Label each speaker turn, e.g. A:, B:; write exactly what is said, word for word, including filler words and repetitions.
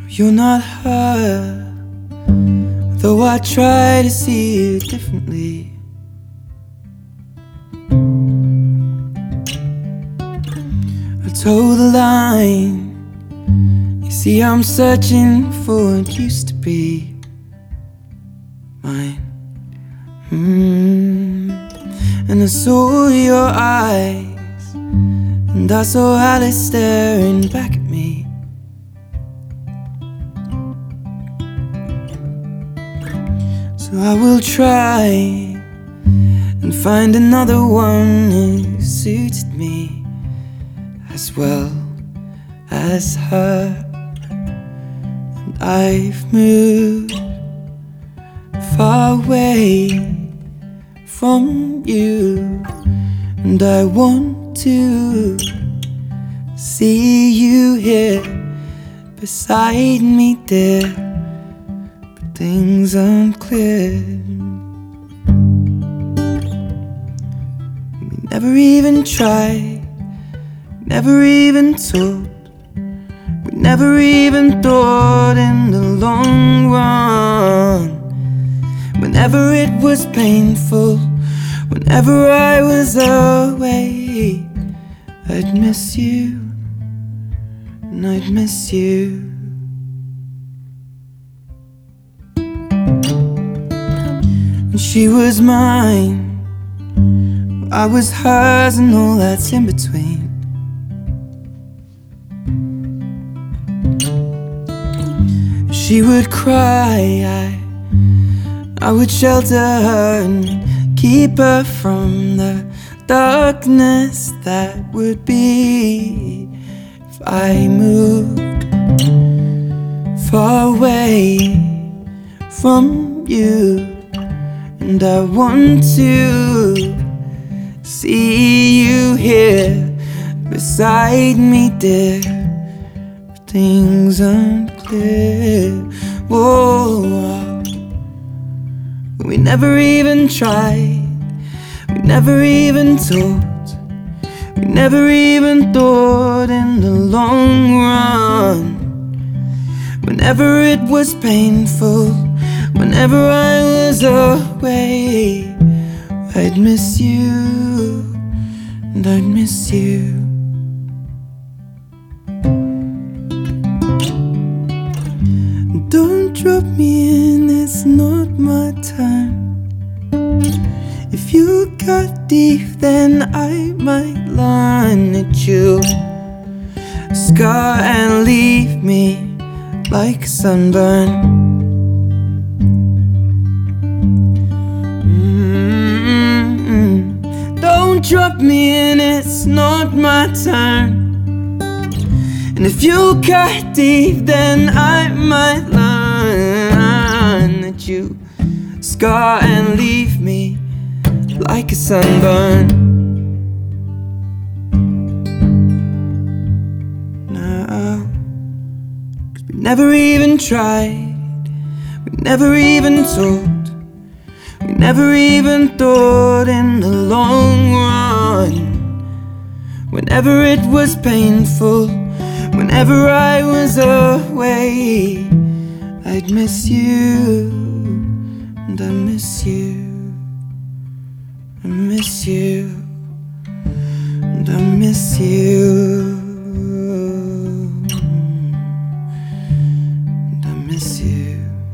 A: you're not her, though I try to see it differently. I toe the line. You see, I'm searching for what used to be mine. mm. And I saw your eyes, and I saw Alice staring back at me. So I will try and find another one who suited me as well as her. And I've moved far away from you, and I want to see you here beside me, dear, but things aren't clear. We never even tried, never even talked. We never even thought in the long run. Whenever it was painful, whenever I was away, I'd miss you, and I'd miss you. And she was mine, I was hers, and all that's in between. She would cry, I, I would shelter her and keep her from the darkness that would be if I moved far away from you. And I want to see you here beside me, dear, but things aren't clear. Whoa, we never even tried, we never even talked, we never even thought in the long run. Whenever it was painful, whenever I was away, I'd miss you, and I'd miss you. Don't drop me in, it's not my time. If you cut deep, then I might line at you, scar and leave me like a sunburn. Mm-hmm. Don't drop me in, it's not my turn. And if you cut deep, then I might learn that you scar and leave me like a sunburn. No, 'cause we never even tried, we never even talked, we never even thought in the long run. Whenever it was painful, whenever I was away, I'd miss you, and I miss you, I miss you, and I miss you, and I miss you.